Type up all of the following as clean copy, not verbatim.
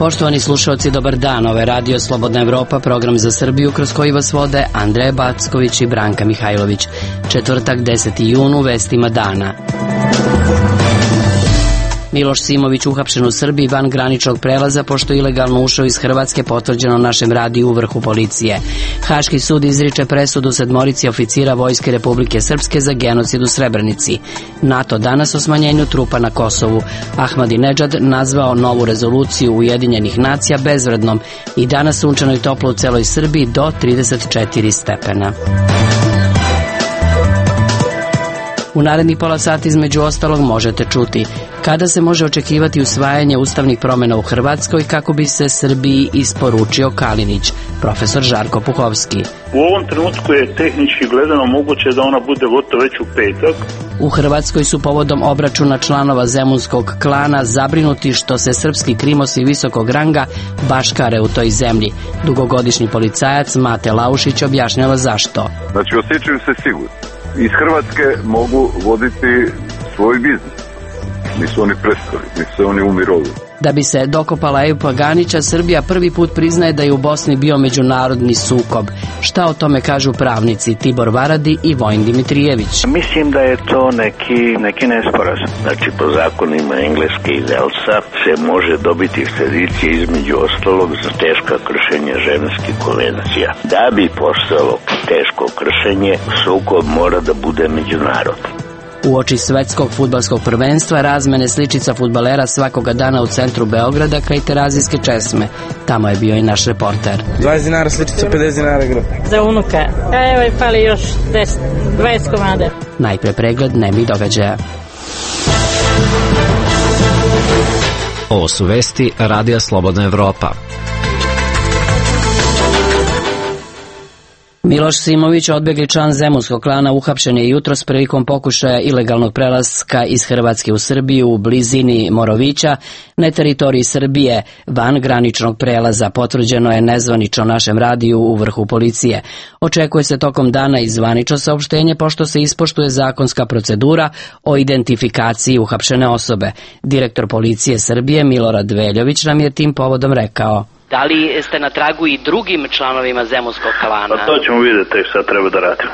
Poštovani slušalci, dobar dan. Ovo je Radio Slobodna Evropa, program za Srbiju kroz koji vas vode Andreja Backović i Branka Mihajlović. Četvrtak, 10. jun, u vestima dana. Miloš Simović uhapšen u Srbiji van graničnog prelaza pošto je ilegalno ušao iz Hrvatske, potvrđeno našem radiju u vrhu policije. Haški sud izriče presudu 7 oficira Vojske Republike Srpske za genocid u Srebrenici. NATO danas o smanjenju trupa na Kosovu. Ahmadinedžad nazvao novu rezoluciju Ujedinjenih nacija bezvrednom i danas sunčano i toplo u celoj Srbiji do 34 stepena. U narednih pola sata između ostalog možete čuti kada se može očekivati usvajanje ustavnih promjena u Hrvatskoj kako bi se Srbiji isporučio Kalinić, profesor Žarko Puhovski. U ovom trenutku je tehnički gledano moguće da ona bude gotovo već u petak. U Hrvatskoj su povodom obračuna članova zemunskog klana zabrinuti što se srpski krimosi visokog ranga baškare u toj zemlji. Dugogodišnji policajac Mate Laušić objašnjava zašto. Znači, osjećaju se sigurno. Iz Hrvatske mogu voditi svoj biznis. Nisu oni prestali, nisu oni umirovili. Da bi se dokopala Ejupa Ganića, Srbija prvi put priznaje da je u Bosni bio međunarodni sukob. Šta o tome kažu pravnici Tibor Varadi i Vojin Dimitrijević? Mislim da je to neki nesporazum. Znači, po zakonima Engleske i Velsa se može dobiti ekstradicija između ostalog za teška kršenja ženskih konvencija. Da bi postalo teško kršenje, sukob mora da bude međunarodni. Uoči svetskog fudbalskog prvenstva razmene sličica fudbalera svakoga dana u centru Beograda kraj Terazijske česme. Tamo je bio i naš reporter. 20 dinara sličica, 50 dinara grupa. Za unuka. Evo je fali još 20 komade. Najpre pregled dnevnih događaja. Ovo su vesti Radija Slobodna Evropa. Miloš Simović, odbegli član zemunskog klana, uhapšen je jutros prilikom pokušaja ilegalnog prelaska iz Hrvatske u Srbiju u blizini Morovića na teritoriji Srbije van graničnog prelaza, potvrđeno je nezvanično našem radiju u vrhu policije. Očekuje se tokom dana i zvanično saopštenje pošto se ispoštuje zakonska procedura o identifikaciji uhapšene osobe. Direktor policije Srbije Milorad Veljović nam je tim povodom rekao. Da li ste na tragu i drugim članovima zemunskog klana? A to ćemo vidjeti šta treba da radimo.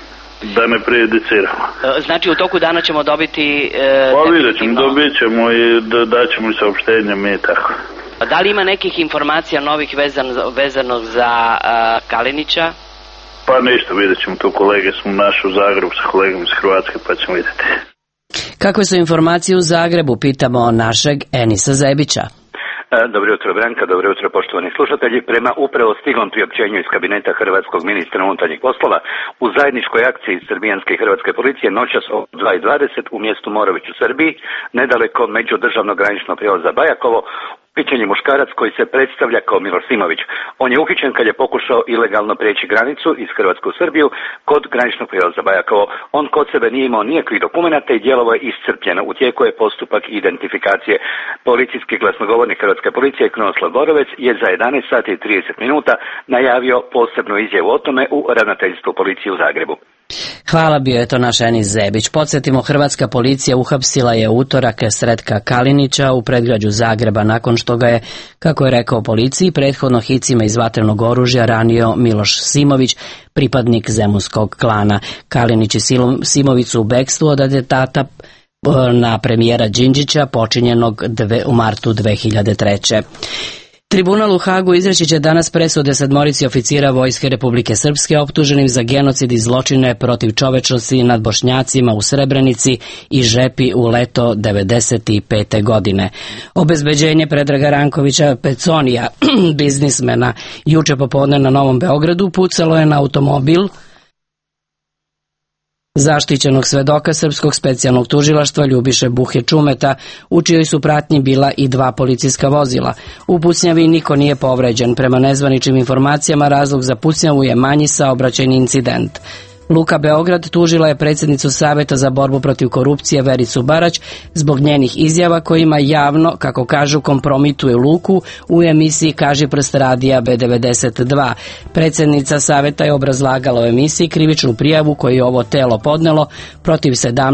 Da ne prejudiciramo. Znači u toku dana ćemo dobiti... Pa vidjet ćemo, dobit ćemo i daćemo i saopštenja mi tako. Da li ima nekih informacija novih vezanog za Kalinića? Pa ništa, vidjet ćemo, tu kolege smo naši u Zagrebu sa kolegom iz Hrvatske pa ćemo vidjeti. Kakve su informacije u Zagrebu, pitamo našeg Enisa Zebića. Dobro jutro Branka, dobro jutro poštovani slušatelji. Prema upravo stiglom priopćenju iz kabineta hrvatskog ministra unutarnjih poslova, u zajedničkoj akciji srbijanske i hrvatske policije noćas o 2:20 u mjestu Morović u Srbiji, nedaleko međudržavnog graničnog prijelaza Bajakovo, uhićen je muškarac koji se predstavlja kao Miloš Simović. On je uhićen kad je pokušao ilegalno prijeći granicu iz Hrvatske u Srbiju kod graničnog prijelaza Bajakovo. On kod sebe nije imao nikakvih dokumenata i djelovo je iscrpljeno. U tijeku je postupak identifikacije. Policijski glasnogovornik hrvatske policije Krunoslav Borovec je za 11 sati i 30 minuta najavio posebnu izjavu o tome u ravnateljstvu policije u Zagrebu. Hvala, bio je to naš Enis Zebić. Podsjetimo, hrvatska policija uhapsila je utorak Sretka Kalinića u predgrađu Zagreba nakon što ga je, kako je rekao policiji, prethodno hicima iz vatrenog oružja ranio Miloš Simović, pripadnik zemunskog klana. Kalinić i Simović su u bekstvu od atentata na premijera Đinđića počinjenog u martu 2003. Tribunal u Hagu izreći će danas presude 7 oficira Vojske Republike Srpske optuženim za genocid i zločine protiv čovečnosti nad Bošnjacima u Srebrenici i Žepi u leto 1995. godine. Obezbeđenje Predraga Rankovića Peconija, biznismena, juče popodne na Novom Beogradu pucalo je na automobil zaštićenog svedoka Srpskog specijalnog tužilaštva Ljubiše Buhe Čumeta, u čijoj su pratnji bila i 2 policijska vozila. U pucnjavi niko nije povređen. Prema nezvaničnim informacijama razlog za pucnjavu je manji saobraćajni incident. Luka Beograd tužila je predsjednicu Saveta za borbu protiv korupcije Vericu Barać zbog njenih izjava kojima javno, kako kažu, kompromituje Luku u emisiji Kaži prst radija B92. Predsjednica Saveta je obrazlagala u emisiji krivičnu prijavu koju je ovo telo podnelo protiv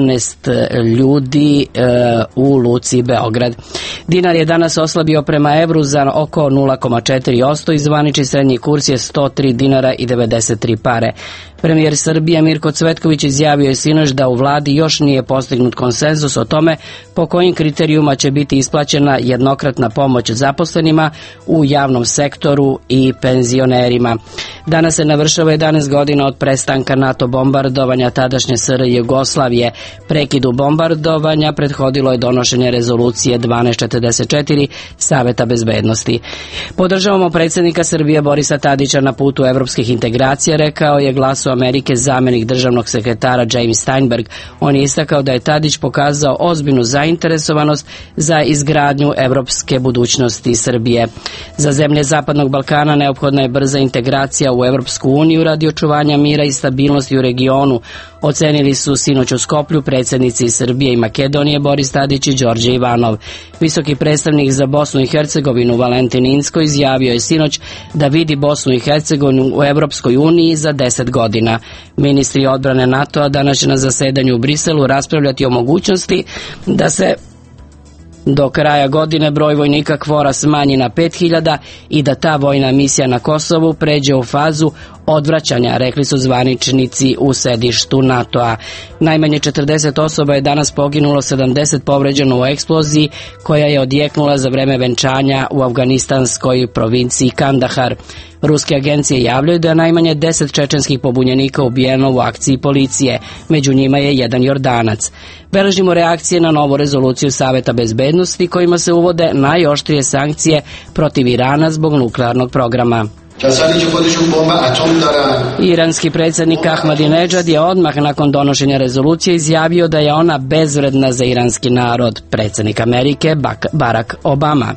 17 ljudi u Luci Beograd. Dinar je danas oslabio prema evru za oko 0,4% i zvanični srednji kurs je 103 dinara i 93 pare. Premijer Srbije Mirko Cvetković izjavio je sinoć da u vladi još nije postignut konsenzus o tome po kojim kriterijuma će biti isplaćena jednokratna pomoć zaposlenima u javnom sektoru i penzionerima. Danas se navršava 11 godina od prestanka NATO bombardovanja tadašnje SR Jugoslavije. Prekidu bombardovanja prethodilo je donošenje rezolucije 1244 Saveta bezbednosti. Podržavamo predsjednika Srbije Borisa Tadića na putu evropskih integracija, rekao je Glasu Amerike zamjenik državnog sekretara James Steinberg. On je istakao da je Tadić pokazao ozbiljnu zainteresovanost za izgradnju evropske budućnosti Srbije. Za zemlje Zapadnog Balkana neophodna je brza integracija u Evropsku uniju radi očuvanja mira i stabilnosti u regionu, ocenili su sinoć u Skoplju predsjednici Srbije i Makedonije Boris Tadić i Đorđe Ivanov. Visoki predstavnik za Bosnu i Hercegovinu Valentin Inzko izjavio je sinoć da vidi Bosnu i Hercegovinu u Evropskoj uniji za 10 godina. Ministri odbrane NATO-a danas će na zasedanju u Briselu raspravljati o mogućnosti da se do kraja godine broj vojnika KFOR-a smanji na 5000 i da ta vojna misija na Kosovu pređe u fazu odvraćanja, rekli su zvaničnici u sedištu NATO-a. Najmanje 40 osoba je danas poginulo, 70 povređeno u eksploziji koja je odjeknula za vreme venčanja u afganistanskoj provinciji Kandahar. Ruske agencije javljaju da je najmanje 10 čečenskih pobunjenika ubijeno u akciji policije, među njima je jedan Jordanac. Beležimo reakcije na novu rezoluciju Saveta bezbednosti kojima se uvode najoštrije sankcije protiv Irana zbog nuklearnog programa. Iranski predsjednik Ahmadinejad je odmah nakon donošenja rezolucije izjavio da je ona bezvredna za iranski narod. Predsjednik Amerike Barack Obama.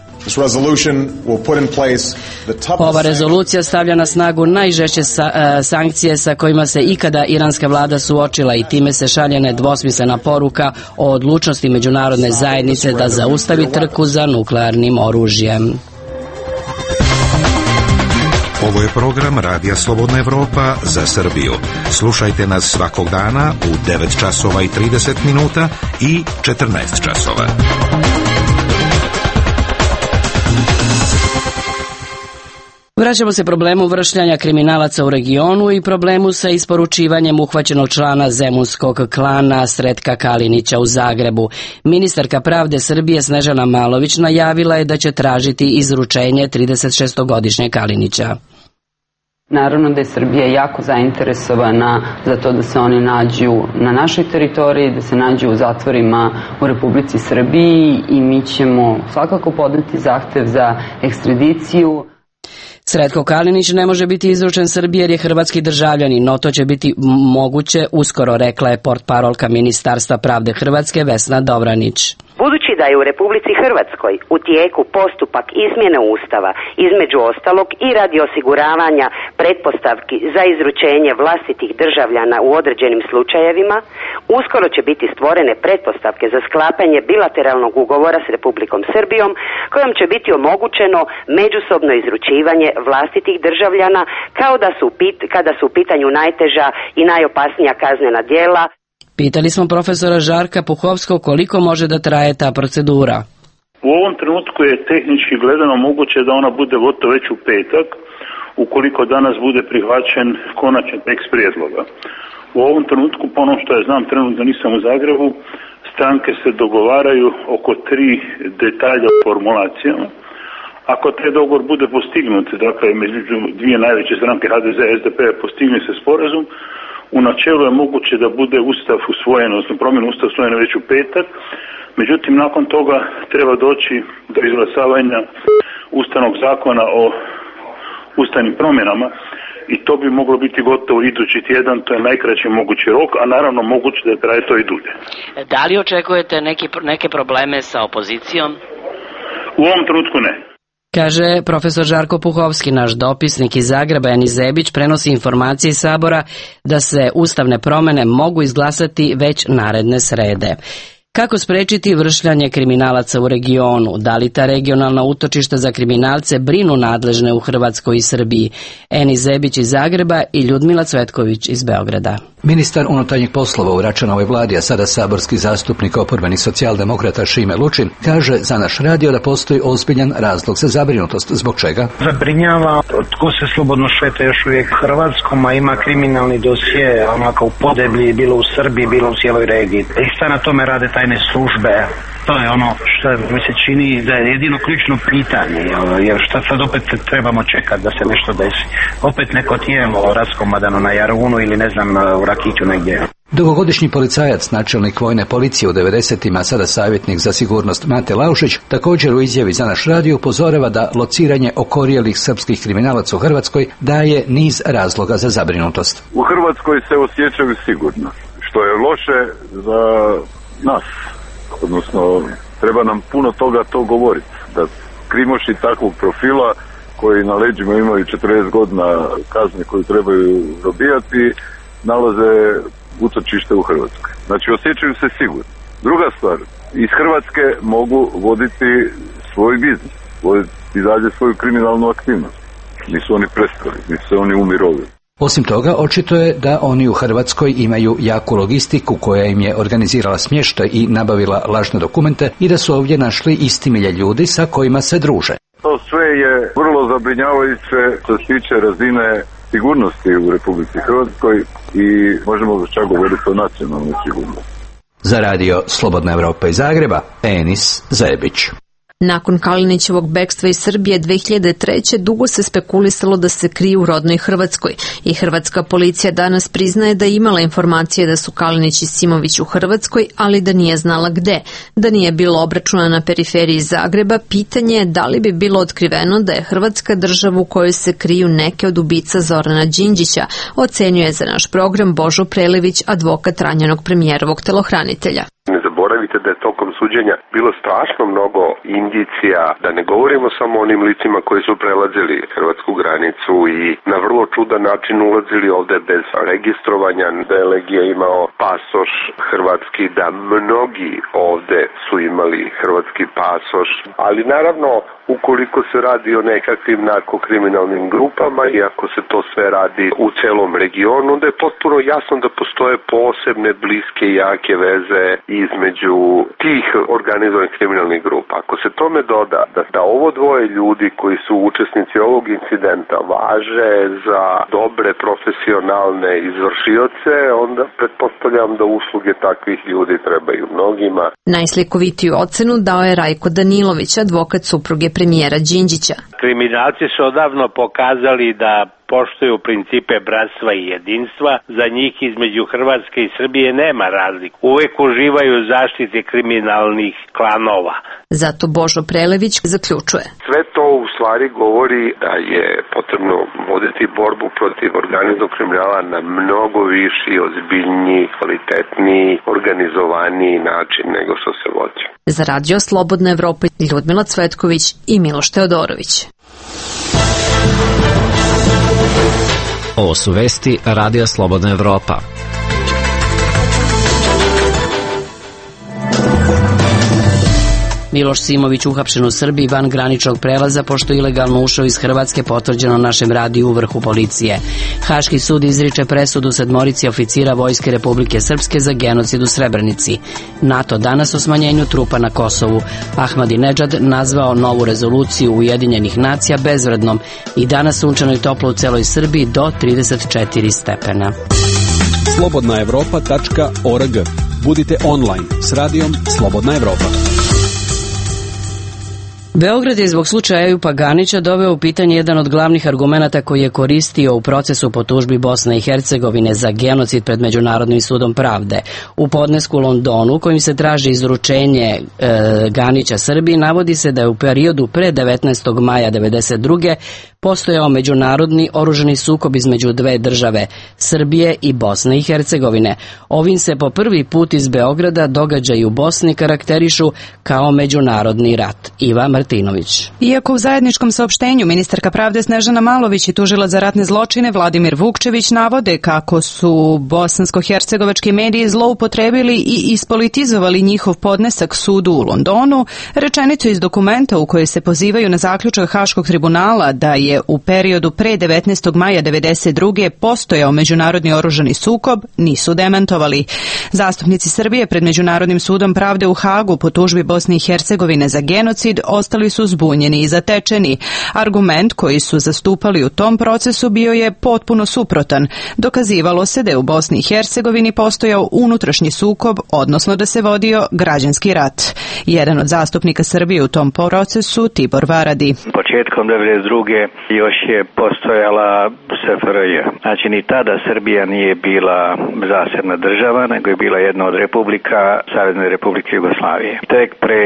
Ova rezolucija stavlja na snagu najžešće sankcije sa kojima se ikada iranska vlada suočila i time se šalje nedvosmislena poruka o odlučnosti međunarodne zajednice da zaustavi trku za nuklearnim oružjem. Ovo je program Radija Slobodna Evropa za Srbiju. Slušajte nas svakog dana u 9 časova i 30 minuta i 14 časova. Vraćamo se problemu vršljanja kriminalaca u regionu i problemu sa isporučivanjem uhvaćenog člana zemunskog klana Sretka Kalinića u Zagrebu. Ministarka pravde Srbije Snežana Malović najavila je da će tražiti izručenje 36-godišnje Kalinića. Naravno da je Srbija jako zainteresovana za to da se oni nađu na našoj teritoriji, da se nađu u zatvorima u Republici Srbiji i mi ćemo svakako podneti zahtev za ekstradiciju. Sretko Kalinić ne može biti izručen Srbiji jer je hrvatski državljanin, no to će biti moguće uskoro, rekla je portparolka Ministarstva pravde Hrvatske Vesna Dobranić. Budući da je u Republici Hrvatskoj u tijeku postupak izmjene Ustava, između ostalog i radi osiguravanja pretpostavki za izručenje vlastitih državljana u određenim slučajevima, uskoro će biti stvorene pretpostavke za sklapanje bilateralnog ugovora s Republikom Srbijom, kojom će biti omogućeno međusobno izručivanje vlastitih državljana kada su u pitanju najteža i najopasnija kaznena djela. Pitali smo profesora Žarka Puhovskog koliko može da traje ta procedura. U ovom trenutku je tehnički gledano moguće da ona bude gotova već u petak, ukoliko danas bude prihvaćen konačni tekst prijedloga. U ovom trenutku, po onom što ja znam, trenutno nisam u Zagrebu, stranke se dogovaraju oko 3 detalja u formulacijama. Ako taj dogovor bude postignut, dakle među dvije najveće stranke HDZ i SDP postigne se sporazum, u načelu je moguće da bude Ustav usvojen, odnosno promjena Ustava usvojena već u petak, međutim nakon toga treba doći do izglasavanja Ustavnog zakona o ustavnim promjenama i to bi moglo biti gotovo idući tjedan, to je najkraći mogući rok, a naravno moguće da traje to i dulje. Da li očekujete neke probleme sa opozicijom? U ovom trenutku ne. Kaže profesor Žarko Puhovski, naš dopisnik iz Zagreba. Enis Zebić prenosi informacije iz Sabora da se ustavne promene mogu izglasati već naredne srede. Kako sprečiti vršljanje kriminalaca u regionu? Da li ta regionalna utočišta za kriminalce brinu nadležne u Hrvatskoj i Srbiji? Enis Zebić iz Zagreba i Ljudmila Cvetković iz Beograda. Ministar unutarnjih poslova u Račanovoj vladi, a sada saborski zastupnik oporbenih socijaldemokrata Šime Lučin, kaže za naš radio da postoji ozbiljan razlog za zabrinutost. Zbog čega? Zabrinjava tko se slobodno šeta još uvijek Hrvatskom, a ima kriminalni dosje onako u Podeblji, bilo u Srbiji, bilo u cijeloj regiji. I šta na tome rade tajne službe? To je ono što mi se čini da je jedino ključno pitanje, jer šta sad opet trebamo čekati da se nešto desi. Opet neko tijelo raskomadano na Jarunu ili ne znam u Rakiću negdje. Dugogodišnji policajac, načelnik vojne policije u 90-ima, sada savjetnik za sigurnost Mate Laušić, također u izjavi za naš radio upozorava da lociranje okorjelih srpskih kriminalaca u Hrvatskoj daje niz razloga za zabrinutost. U Hrvatskoj se osjećaju sigurno, što je loše za nas. Odnosno, treba nam puno toga to govoriti. Da krimoši takvog profila koji na leđima imaju 40 godina kazne koju trebaju dobijati, nalaze utočište u Hrvatskoj. Znači, osjećaju se sigurno. Druga stvar, iz Hrvatske mogu voditi svoj biznis, voditi dalje svoju kriminalnu aktivnost. Nisu oni prestali, nisu oni umirovili. Osim toga, očito je da oni u Hrvatskoj imaju jaku logistiku koja im je organizirala smještaj i nabavila lažne dokumente i da su ovdje našli istimilje ljudi sa kojima se druže. To sve je vrlo zabrinjavajuće što se tiče razine sigurnosti u Republici Hrvatskoj i možemo čak govoriti o nacionalnoj sigurnosti. Za radio Slobodna Evropa iz Zagreba, Enis Zebić. Nakon Kalinićevog bekstva iz Srbije 2003. dugo se spekulisalo da se krije u rodnoj Hrvatskoj i hrvatska policija danas priznaje da je imala informacije da su Kalinić i Simović u Hrvatskoj, ali da nije znala gde. Da nije bilo obračuna na periferiji Zagreba, pitanje je da li bi bilo otkriveno da je Hrvatska država u kojoj se kriju neke od ubica Zorana Đinđića, ocenjuje za naš program Božo Prelević, advokat ranjenog premijerovog telohranitelja. Ne zaboravite da je tokom suđenja bilo strašno mnogo indicija, da ne govorimo samo o onim licima koji su prelazili hrvatsku granicu i na vrlo čudan način ulazili ovde bez registrovanja, da je Legija imao pasoš hrvatski, da mnogi ovde su imali hrvatski pasoš, ali naravno ukoliko se radi o nekakvim narkokriminalnim grupama i ako se to sve radi u celom regionu, onda je potpuno jasno da postoje posebne, bliske i jake veze između tih organizovanih kriminalnih grupa. Ako se tome doda da ovo dvoje ljudi koji su učesnici ovog incidenta važe za dobre profesionalne izvršioce, onda pretpostavljam da usluge takvih ljudi trebaju mnogima. Najslikovitiju ocenu dao je Rajko Danilović, advokat supruge premijera Đinđića. Kriminalci su odavno pokazali da poštuju principe bratstva i jedinstva. Za njih između Hrvatske i Srbije nema razlike. Uvek uživaju zaštite kriminalnih klanova. Zato Božo Prelević zaključuje. Sve to u stvari govori da je potrebno voditi borbu protiv organizovanog kriminala na mnogo viši, ozbiljniji, kvalitetniji, organizovaniji način nego što se vodi. Za radio Slobodna Evropa Ljudmila Cvetković i Miloš Teodorović. Ovo su vesti Radija Slobodna Evropa. Miloš Simović uhapšen u Srbiji van graničnog prelaza pošto ilegalno ušao iz Hrvatske, potvrđeno našem radiju u vrhu policije. Haški sud izriče presudu 7 oficira Vojske Republike Srpske za genocid u Srebrenici. NATO danas o smanjenju trupa na Kosovu. Ahmadinedžad nazvao novu rezoluciju Ujedinjenih nacija bezvrednom i danas sunčano i toplo u celoj Srbiji do 34 stepena. slobodnaevropa.org. Budite online s radijom Slobodna Evropa. Beograd je zbog slučaja Ejupa Ganića doveo u pitanje jedan od glavnih argumenata koji je koristio u procesu po tužbi Bosne i Hercegovine za genocid pred Međunarodnim sudom pravde. U podnesku u Londonu, kojim se traži izručenje Ganića Srbiji, navodi se da je u periodu pre 19. maja 1992. postojao međunarodni oružani sukob između dve države, Srbije i Bosne i Hercegovine. Ovim se po prvi put iz Beograda događaji u Bosni karakterišu kao međunarodni rat. Iva Martinović. Iako u zajedničkom saopštenju ministarka pravde Snežana Malović i tužilac za ratne zločine Vladimir Vukčević navode kako su bosansko-hercegovački mediji zloupotrebili i ispolitizovali njihov podnesak sudu u Londonu, rečenicu iz dokumenta u kojoj se pozivaju na zaključak Haškog tribunala da je u periodu pre 19. maja 1992. postojao međunarodni oružani sukob, nisu demantovali. Zastupnici Srbije pred Međunarodnim sudom pravde u Hagu po tužbi Bosne i Hercegovine za genocid ostali su zbunjeni i zatečeni. Argument koji su zastupali u tom procesu bio je potpuno suprotan. Dokazivalo se da je u Bosni i Hercegovini postojao unutrašnji sukob, odnosno da se vodio građanski rat. Jedan od zastupnika Srbije u tom procesu, Tibor Varadi. Početkom 1992. još je postojala SFRJ. Znači ni tada Srbija nije bila zasebna država, nego je bila jedna od republika Savezne Republike Jugoslavije. Tek pre,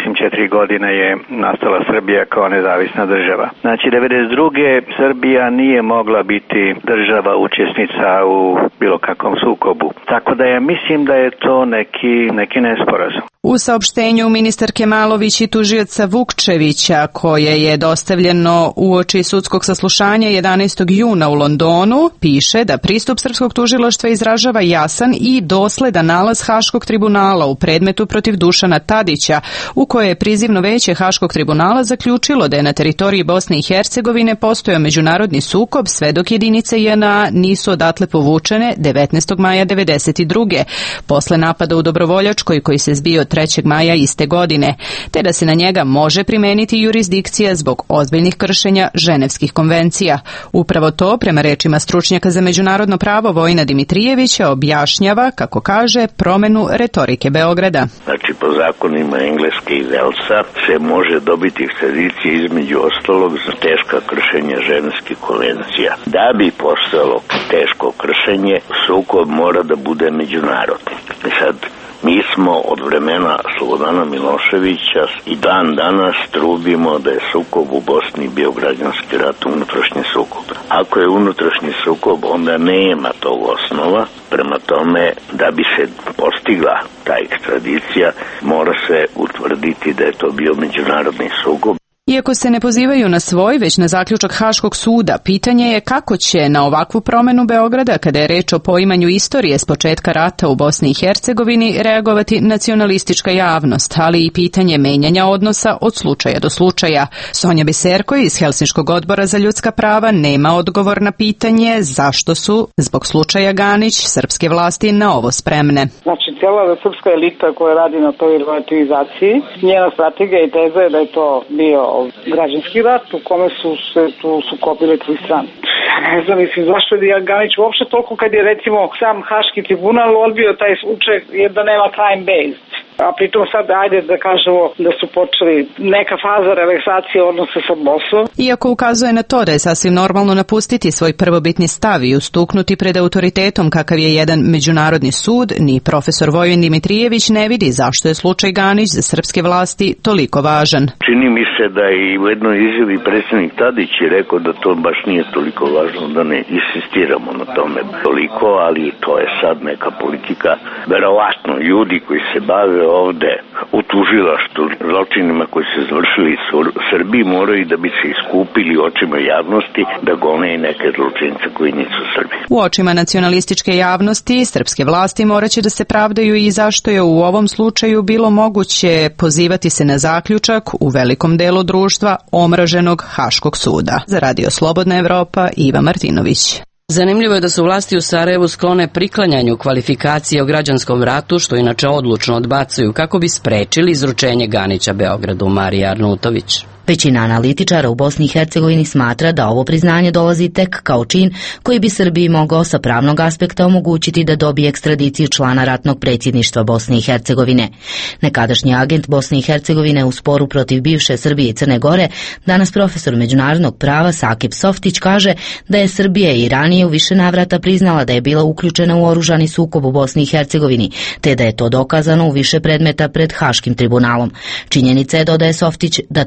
4 godine je nastala Srbija kao nezavisna država. Znači 1992. Srbija nije mogla biti država učesnica u bilo kakvom sukobu. Tako da ja mislim da je to neki nesporazum. U saopštenju ministarke Malović i tužioca Vukčevića, koje je dostavljeno uoči sudskog saslušanja 11. juna u Londonu, piše da pristup srpskog tužilaštva izražava jasan i dosledan nalaz Haškog tribunala u predmetu protiv Dušana Tadića, u kojoj je prizivno veće Haškog tribunala zaključilo da je na teritoriji Bosne i Hercegovine postojao međunarodni sukob sve dok jedinice JNA nisu odatle povučene 19. maja 1992. posle napada u Dobrovoljačkoj koji se zbio 3. maja iste godine, te da se na njega može primeniti jurisdikcija zbog ozbiljnih kršenja ženevskih konvencija. Upravo to, prema rečima stručnjaka za međunarodno pravo Vojina Dimitrijevića, objašnjava, kako kaže, promenu retorike Beograda. Znači, po zakonima Engleske i Velsa se može dobiti ekstradicija između ostalog za teška kršenja ženevskih konvencija. Da bi postojalo teško kršenje, sukob mora da bude međunarodni. Sad, mi smo od vremena Slobodana Miloševića i dan danas trubimo da je sukob u Bosni bio građanski rat, unutrašnji sukob. Ako je unutrašnji sukob, onda nema tog osnova. Prema tome, da bi se postigla ta ekstradicija, mora se utvrditi da je to bio međunarodni sukob. Iako se ne pozivaju na svoj, već na zaključak Haškog suda, pitanje je kako će na ovakvu promenu Beograda, kada je reč o poimanju istorije s početka rata u Bosni i Hercegovini, reagovati nacionalistička javnost, ali i pitanje menjanja odnosa od slučaja do slučaja. Sonja Biserko iz Helsinškog odbora za ljudska prava nema odgovor na pitanje zašto su, zbog slučaja Ganić, srpske vlasti na ovo spremne. Znači, cijela srpska elita koja radi na toj relativizaciji, njena strategija i teza je da je to bio građanski rat u kome su se tu sukobile tri strane. Ne znam, zašto je Ganić uopšte toliko kad je recimo sam Haški tribunal odbio taj slučaj jer da nema time based. A pritom sad ajde da kažemo da su počeli neka faza relaksacije odnosa sa Bosnom. Iako ukazuje na to da je sasvim normalno napustiti svoj prvobitni stav i ustuknuti pred autoritetom kakav je jedan međunarodni sud, ni profesor Vojin Dimitrijević ne vidi zašto je slučaj Ganić za srpske vlasti toliko važan. Čini mi se da je i u jednoj izjavi predsjednik Tadić je rekao da to baš nije toliko važno, da ne insistiramo na tome toliko, ali to je sad neka politika. Verovatno ljudi koji se bave ovde u tužilaštvu zločinima koji se završili u Srbiji moraju da bi se iskupili očima javnosti da gone i neke zločince koji nisu Srbi. U očima nacionalističke javnosti srpske vlasti moraće da se pravdaju i zašto je u ovom slučaju bilo moguće pozivati se na zaključak u velikom delu društva omraženog Haškog suda. Za Radio Slobodna Evropa, Iva Martinović. Zanimljivo je da su vlasti u Sarajevu sklone priklanjanju kvalifikacije o građanskom ratu, što inače odlučno odbacuju kako bi sprečili izručenje Ganića Beogradu. Marija Arnutović. Većina analitičara u Bosni i Hercegovini smatra da ovo priznanje dolazi tek kao čin koji bi Srbiji mogao sa pravnog aspekta omogućiti da dobije ekstradiciju člana ratnog predsjedništva Bosne i Hercegovine. Nekadašnji agent Bosne i Hercegovine u sporu protiv bivše Srbije i Crne Gore, danas profesor međunarodnog prava Sakip Softić, kaže da je Srbija i ranije u više navrata priznala da je bila uključena u oružani sukob u Bosni i Hercegovini, te da je to dokazano u više predmeta pred Haškim tribunalom. Činjenica je, dodaje Softić, da to nikada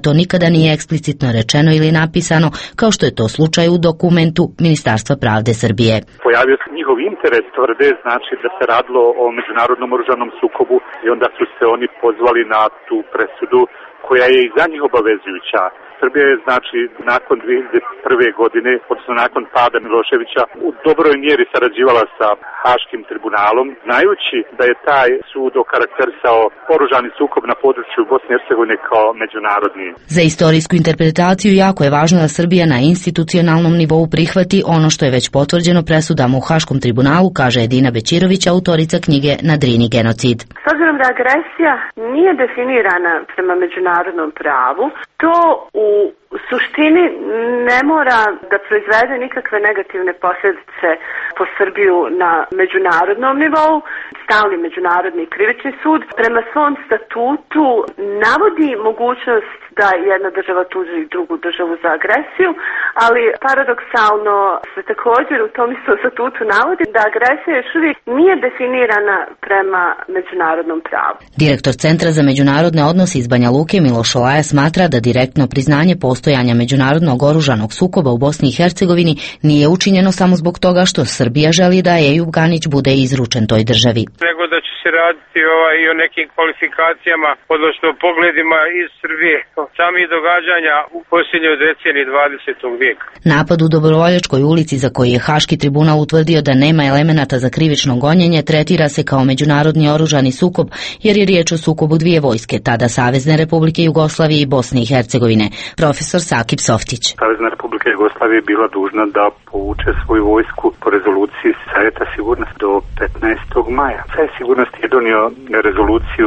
mada nije eksplicitno rečeno ili napisano, kao što je to slučaj u dokumentu Ministarstva pravde Srbije. Pojavio se njihov interes, tvrde, znači da se radilo o međunarodnom oružanom sukobu i onda su se oni pozvali na tu presudu koja je i za njih obavezujuća. Srbija je, znači, nakon 2001. godine, odnosno nakon pada Miloševića, u dobroj mjeri sarađivala sa Haškim tribunalom, znajući da je taj sud okarakterisao oružani sukob na području Bosne i Hercegovine kao međunarodni. Za istorijsku interpretaciju jako je važno da Srbija na institucionalnom nivou prihvati ono što je već potvrđeno presudama u Haškom tribunalu, kaže Edina Bećirović, autorica knjige Na Drini genocid. S obzirom da agresija nije definirana prema međunarodnom pravu, to u suštini ne mora da proizvede nikakve negativne posljedice po Srbiju na međunarodnom nivou. Stalni međunarodni krivični sud prema svom statutu navodi mogućnost da jedna država tuži drugu državu za agresiju, ali paradoksalno se također u tom istom statutu navodi da agresija još uvijek nije definirana prema međunarodnom pravu. Direktor Centra za međunarodne odnose iz Banja Luke Miloš Olaja smatra da direktno priznanje postojanja međunarodnog oružanog sukoba u Bosni i Hercegovini nije učinjeno samo zbog toga što Srbija želi da Ejub Ganić bude izručen toj državi. Nego da će se raditi i o nekim kvalifikacijama, odnosno pogledima iz Srbije, samih događanja u posljednjoj deceniji 20. vijeka. Napad u Dobrovoljačkoj ulici, za koji je Haški tribunal utvrdio da nema elemenata za krivično gonjenje, tretira se kao međunarodni oružani sukob, jer je riječ o sukobu dvije vojske, tada Savezne Republike Jugoslavije i Bosne i Hercegovine. Profesor Sakip Softić. Savezna Republika Jugoslavije je bila dužna da povuče svoju vojsku po rezoluciji Savjeta sigurnosti do 15. maja. Savjet sigurnosti je donio rezoluciju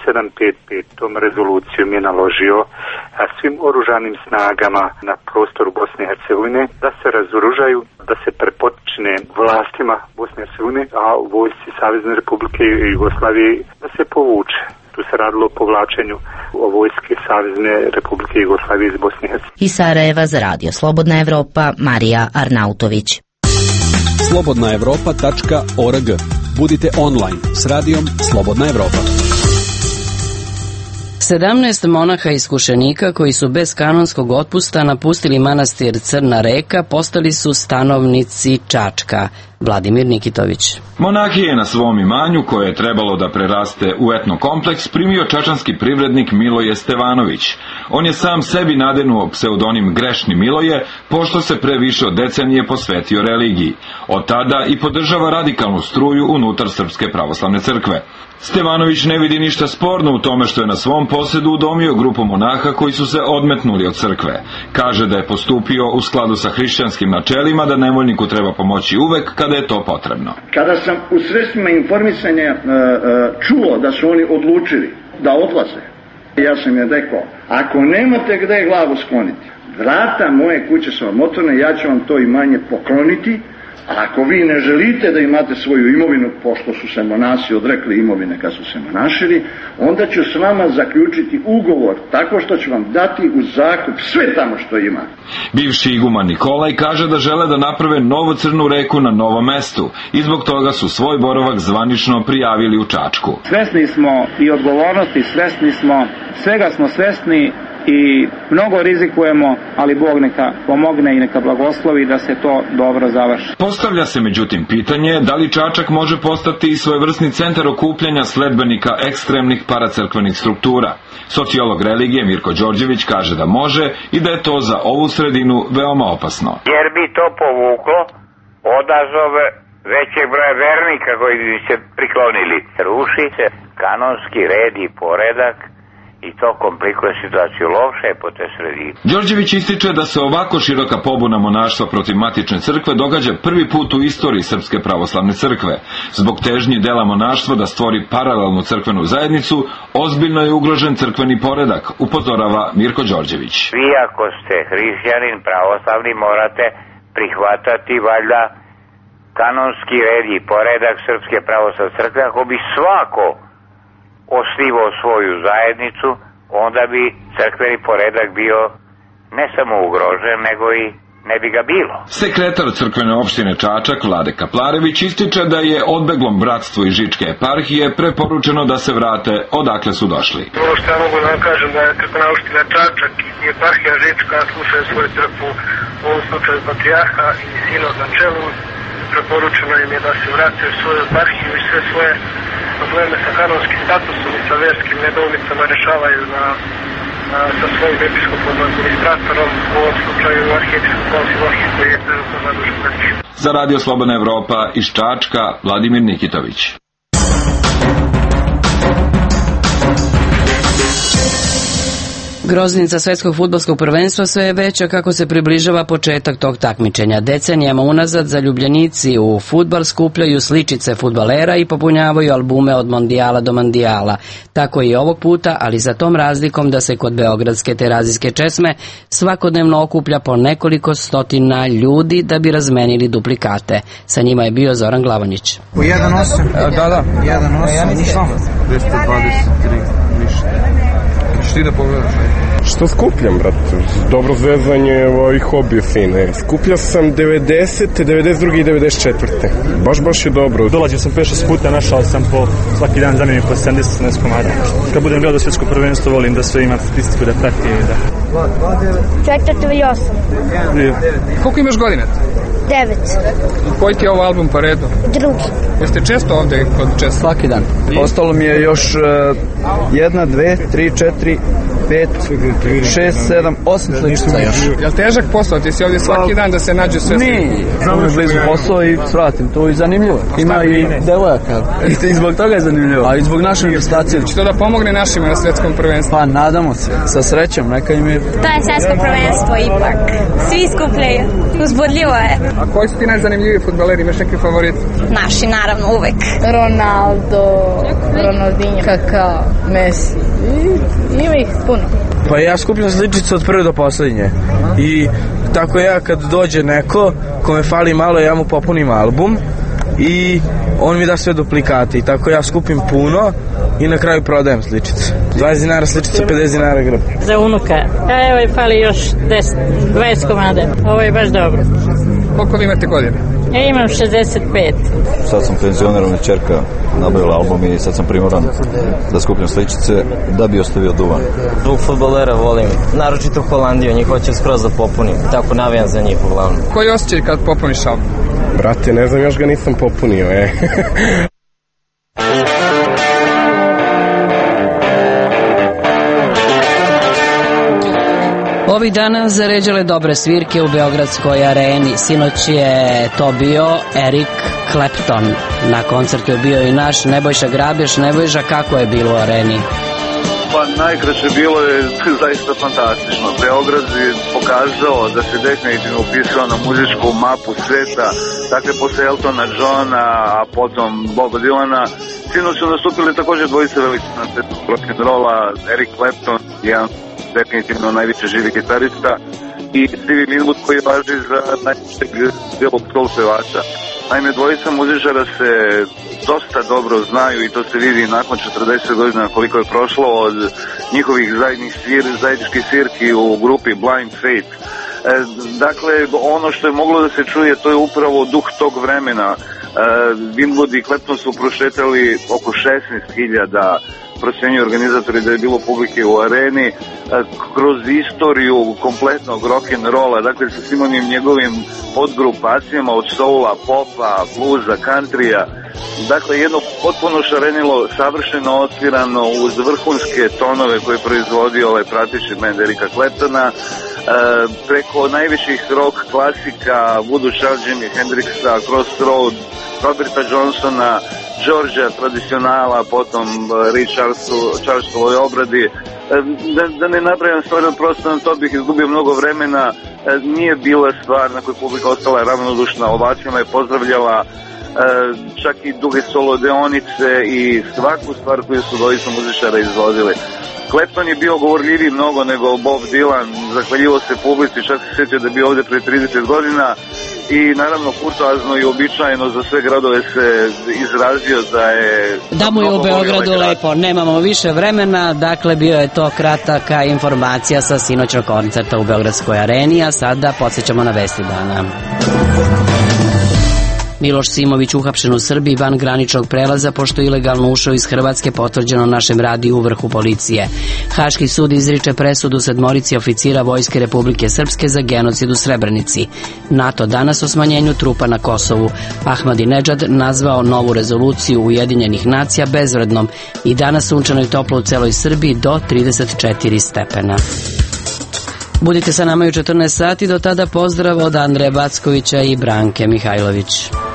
755. Tom rezolucijom je naložio svim oružanim snagama na prostoru Bosne i Hercegovine da se razoružaju, da se prepočne vlastima Bosne i Hercegovine, a u vojsci Savezne Republike Jugoslavije da se povuče. Tu se radilo o povlačenju vojske Savezne Republike Jugoslavije iz Bosne i Hercegovine. Iz Sarajeva za Radio Slobodna Evropa, Marija Arnautović. slobodnaevropa.org. Budite online s radijom Slobodna Evropa. 17 monaha iskušenika koji su bez kanonskog otpusta napustili manastir Crna Reka postali su stanovnici Čačka. Vladimir Nikitović. Monahije je na svom imanju, koje je trebalo da preraste u etnokompleks, primio čačanski privrednik Miloje Stevanović. On je sam sebi nadenuo pseudonim Grešni Miloje, pošto se pre više od decenije posvetio religiji. Od tada i podržava radikalnu struju unutar Srpske pravoslavne crkve. Stevanović ne vidi ništa sporno u tome što je na svom posedu udomio grupu monaha koji su se odmetnuli od crkve. Kaže da je postupio u skladu sa hrišćanskim načelima da nevoljniku treba pomoći uvek kada je to potrebno. Kada sam u sredstvima informisanja čuo da su oni odlučili da odlaze, ja sam je rekao, ako nemate gde glavu skloniti, vrata moje kuće su vam otvorene, ja ću vam to imanje pokloniti. A ako vi ne želite da imate svoju imovinu, pošto su se monasi odrekli imovine kad su se monašili, onda ću s vama zaključiti ugovor tako što ću vam dati u zakup sve tamo što ima. Bivši iguman Nikolaj kaže da žele da naprave novu Crnu Reku na novom mestu i zbog toga su svoj boravak zvanično prijavili u Čačku. Svesni smo i odgovornosti, svega smo svesni i mnogo rizikujemo, ali Bog neka pomogne i neka blagoslovi da se to dobro završi. Postavlja se međutim pitanje da li Čačak može postati i svojevrsni centar okupljanja sledbenika ekstremnih paracrkvenih struktura. Sociolog religije Mirko Đorđević kaže da može i da je to za ovu sredinu veoma opasno. Jer bi to povuklo odazove većeg broja vernika koji bi se priklonili. Ruši se kanonski red i poredak i to komplikuje situaciju, loše je po te sredini. Đorđević ističe da se ovako široka pobuna monaštva protiv matične crkve događa prvi put u istoriji Srpske pravoslavne crkve. Zbog težnji dela monaštva da stvori paralelnu crkvenu zajednicu, ozbiljno je ugrožen crkveni poredak, upozorava Mirko Đorđević. Vi ako ste hrišćanin pravoslavni morate prihvatati valjda kanonski red i poredak Srpske pravoslavne crkve. Ako bi svako osnivao svoju zajednicu, onda bi crkveni poredak bio ne samo ugrožen, nego i ne bi ga bilo. Sekretar crkvene opštine Čačak, Vlade Kaplarević, ističe da je odbeglom bratstvu iz Žičke eparhije preporučeno da se vrate odakle su došli. Ono što ja mogu da vam kažem da je crkvena opština Čačak i eparhija Žička slušaju svoju crkvu, u ovom slučaju patrijarha i sinod na čelu. Preporučeno im je da se vrate u svoju eparhiju i sve svoje probleme sa kanonskim statusom i sa verskim nedoumicama rešavaju sa svojim episkopom administratorom, u ovom slučaju arhijepiskopom Silohije koji je trenutno zadužen za njih. Za Radio Slobodna Evropa iz Čačka, Vladimir Nikitović. Groznica svetskog fudbalskog prvenstva sve je veća kako se približava početak tog takmičenja. Decenijama unazad zaljubljenici u fudbal skupljaju sličice fudbalera i popunjavaju albume od mondijala do mondijala. Tako i ovog puta, ali za tom razlikom da se kod beogradske terazijske česme svakodnevno okuplja po nekoliko stotina ljudi da bi razmenili duplikate. Sa njima je bio Zoran Glavonić. U 1.8? Da. 1.8. 223 više. Što ti da pogledaš? Što skupljam, brate? Dobro zvezanje i hobi fine. Skupljao sam 90, 92 i 94. Baš je dobro. Dolazio sam 5-6 puta, našao sam po svaki dan zamenim po 70 komada. Kad budem gledao svetsko prvenstvo, volim da sve ima statistiku da prati. 4 ili 8. Koliko imaš godina? 9. Koji ti je ovo album po redu? Drugi. Jeste često ovde kod Česa? Svaki dan. Ostalo mi je još 1, 2, 3, 4, 5, 6, 7, 8 sličica još. Je li težak posao? Ti si ovdje svaki dan da se nađe sve? Nije. Znam je blizu posao i svratim. To je zanimljivo. Ima i devojaka. I zbog toga je zanimljivo. A i zbog naše ilustracije. Će to da pomogne našima na svetskom prvenstvu? Pa nadamo se. Sa srećom. Neka im je... To je svetsko prvenstvo ipak. Svi skupljaju. Uzbudljivo je. A koji su ti najzanimljiviji fudbaleri? Imaš neki favorit? Naši, naravno, uvek. Ronaldo, Ronaldinho, Kaká, Messi. Ima ih puno. Pa ja skupljam sličice od prve do poslednje. I tako ja kad dođe neko kome fali malo, ja mu popunim album i on mi da sve duplikate. I tako ja skupim puno i na kraju prodajem sličice. 20 dinara sličice, 50 dinara grb. Za unuka. Evo je fali još 20 komade. Ovo je baš dobro. Koliko vi imate godine? Ja imam 65. Sad sam penzioner, mi ćerka nabavila album i sad sam primoran da skupljam sličice da bi ostavio duvan. Drug fudbalera volim, naročito Holandiju, njih hoćem skroz da popunim, tako navijam za njih uglavnom. Koji osjećaj kad popuniš album? Brate, ne znam, još ga nisam popunio, Ovih dana zaređale dobre svirke u Beogradskoj areni. Sinoć je to bio Eric Clapton. Na koncertu je bio i naš Nebojša Grabeš. Nebojša, kako je bilo u areni? Pa najkraće bilo je zaista fantastično. Beograd je pokazao da se definitivno upisao na muzičku mapu sveta. Dakle, posle Eltona Johna, a potom Boba Dylana. Sinoć su nastupili također dvojice velikana rock'n'rolla, Eric Clapton, jedan definitivno najviše živi gitarista, i Stevie Winwood koji važi za najvišeg belog soul pevača. Naime, dvojica muzičara se dosta dobro znaju i to se vidi nakon 40 godina koliko je prošlo od njihovih zajedničkih svirki u grupi Blind Faith. Dakle, ono što je moglo da se čuje, to je upravo duh tog vremena. Winwood i Clapton su prošetali oko 16.000, procenjuju organizatori da je bilo publike u areni, kroz istoriju kompletnog rock'n'rolla, dakle sa svim onim njegovim podgrupacijama od soula, popa, bluza, countrya. Dakle, jedno potpuno šarenilo, savršeno osvirano uz vrhunske tonove koje je proizvodio ovaj prateći bend Erika Claptona, preko najviših rock klasika, Voodoo Child, Jimi Hendrixa, Crossroad, Roberta Johnsona, Georgia tradicionala, potom Ray Charlesovoj obradi. Da ne napravim stvar, prosto na to bih izgubio mnogo vremena. Nije bila stvar na kojoj publika ostala ravnodušna, ovacijama je pozdravljala čak i duge solo deonice i svaku stvar koju su dvojica muzičara izvodili. Clapton je bio govorljiviji mnogo nego Bob Dylan, zahvaljivo se publici, čak se sjetio da je bio ovdje pre 30 godina i naravno kurtoazno i običajno za sve gradove se izrazio da mu je u Beogradu lepo. Nemamo više vremena, dakle bio je to krataka informacija sa sinoćnog koncerta u Beogradskoj areni, a sada podsjećamo na vesti dana. Miloš Simović uhapšen u Srbiji van graničnog prelaza pošto je ilegalno ušao iz Hrvatske, potvrđeno našem radiju u vrhu policije. Haški sud izriče presudu 7 oficira Vojske Republike Srpske za genocid u Srebrenici. NATO danas o smanjenju trupa na Kosovu. Ahmadinedžad nazvao novu rezoluciju Ujedinjenih nacija bezvrednom i danas sunčano i toplo u celoj Srbiji do 34 stepena. Budite sa nama u 14 sati, do tada pozdrav od Andreja Backovića i Branke Mihajlović.